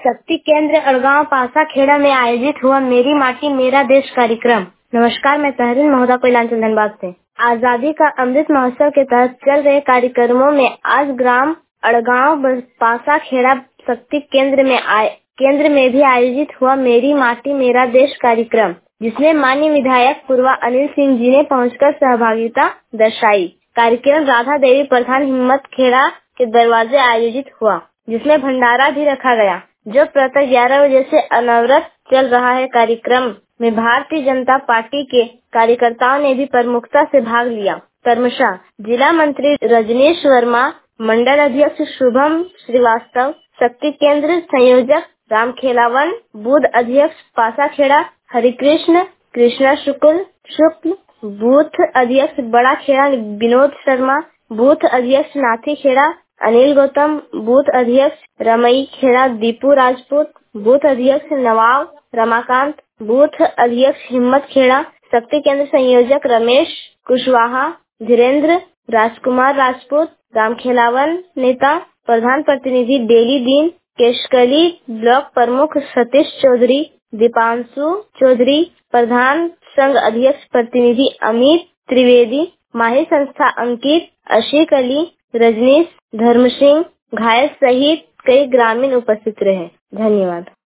शक्ति केंद्र अड़गांव पासाखेड़ा में आयोजित हुआ मेरी माटी मेरा देश कार्यक्रम। नमस्कार, मैं तहरीन महोदा कोइलांचल धनबाद से। आजादी का अमृत महोत्सव के तहत चल रहे कार्यक्रमों में आज ग्राम अड़गांव पासाखेड़ा शक्ति केंद्र में भी आयोजित हुआ मेरी माटी मेरा देश कार्यक्रम, जिसमें माननीय विधायक पूर्वा अनिल सिंह जी ने पहुंचकर सहभागिता दर्शाई। कार्यक्रम राधा देवी प्रधान हिम्मत खेड़ा के दरवाजे आयोजित हुआ, जिसमें भंडारा भी रखा गया, जो प्रातः 11 बजे से अनवरत चल रहा है। कार्यक्रम में भारतीय जनता पार्टी के कार्यकर्ताओं ने भी प्रमुखता से भाग लिया। क्रमशः जिला मंत्री रजनीश वर्मा, मंडल अध्यक्ष शुभम श्रीवास्तव, शक्ति केंद्र संयोजक रामखेलावन, बूथ अध्यक्ष पासाखेड़ा हरिकृष्ण कृष्णा शुक्ल, बूथ अध्यक्ष बड़ा खेड़ा विनोद शर्मा, बूथ अध्यक्ष नाथी खेड़ा अनिल गौतम, बूथ अध्यक्ष रमई खेड़ा दीपू राजपूत, बूथ अध्यक्ष नवाब रमाकांत, बूथ अध्यक्ष हिम्मत खेड़ा, शक्ति केंद्र संयोजक रमेश कुशवाहा, धीरेन्द्र राजकुमार राजपूत, रामखेलावन नेता, प्रधान प्रतिनिधि डेली दीन, केशकली ब्लॉक प्रमुख सतीश चौधरी, दीपांशु चौधरी, प्रधान संघ अध्यक्ष प्रतिनिधि अमित त्रिवेदी, माही संस्था अंकित, अशीक अली, रजनीश, धर्म सिंह, घायल सहित कई ग्रामीण उपस्थित रहे। धन्यवाद।